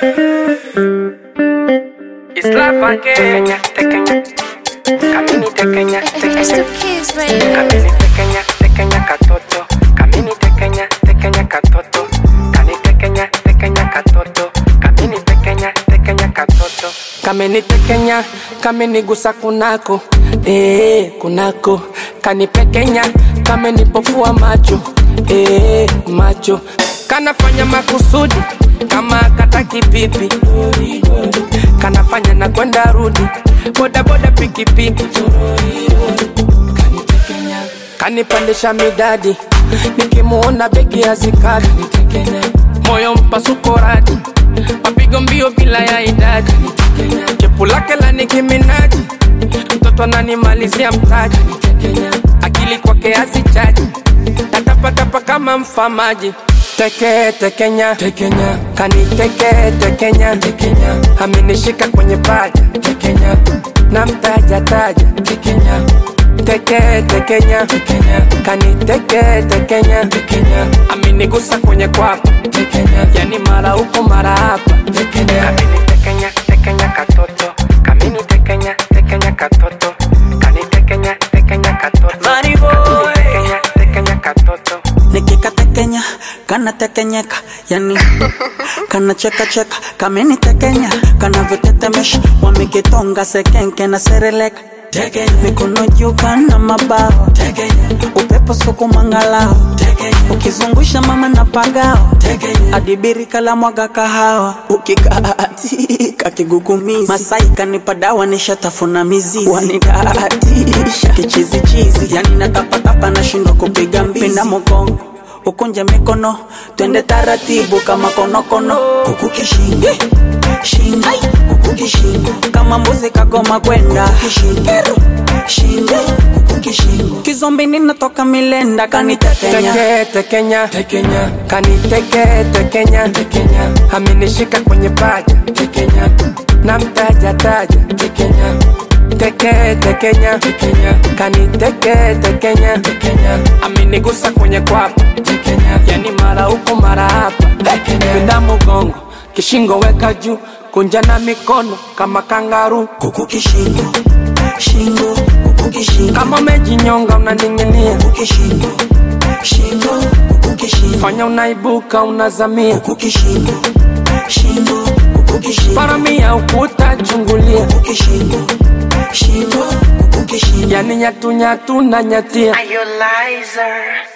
It's life again. Tequeña, camini tequeña, It's the kids, baby. camini tequeña katoto, camini tequeña katoto, cani tequeña katoto, camini tequeña katoto, camini tequeña, camini gusa kunako, kunako, cani pequeña, camini pofua macho, macho, kanafanya makusudi kama kataki pipi, kanafanya na kwenda rudi, boda boda piki piki, kanipandisha midadi, nikimuona begi hazikadi, moyo mpasuko radi, mapigo mbio bila ya idadi, chepu lake la Nicki Minaj, mtoto ananimalizia mtaji, akili kwake hazichaji, natapatapa kama mfamaji. Tequeña, kani tequeña, amenishika kwenye paja, na mtaja taja, tequeña, kani tequeña, amenigusa kwenye kwapa, yani mara huko mara hapa, kamini tequeña katoto, kamini tequeña katoto, kani tequeña katoto, Money boy, tequeña katoto. nikika tequeña, kana tequeñeka, yani kana cheka cheka, kameni tequeña, kana vitetemesha, wamekitonga sekenke na sereleka. Mikono juu kana mabawa, upepo suku mangalao, ukizungusha mama na pagao, adibiri kala mwaga kahawa, ukikaatika kigugumizi, Masai kanipa dawa nishatafuna mizizi, wanidatisha kichizi chizi, yani natapatapa nashindwa kupiga mbizi, pinda mgongo ukunje mikono, twende taratibu kama konokono, kukukishingo shingo, kukukishingo kama mbuzi kagoma kwenda shingo, kukukishingo kizombi ninatoka milenda, kani tequeña, kani tequeña, amenishika kwenye paja, na mtaja taja, tequeña, kani tequeña, amenigusa kwenye kwapa, yani mara huko mara hapa, pinda mgongo, kishingo weka juu, kunja na mikono kama kangaru, kukukishingo shingo, kukukishingo kama umejinyonga unaning'inia, kukukishingo shingo, kukukishingo fanya unaibuka unazamia, kukukishingo shingo, kukukishingo paramia ukuta chungulia, kukukishingo shingo, kukukishingo yani nyatu na nyatia. Are you liar?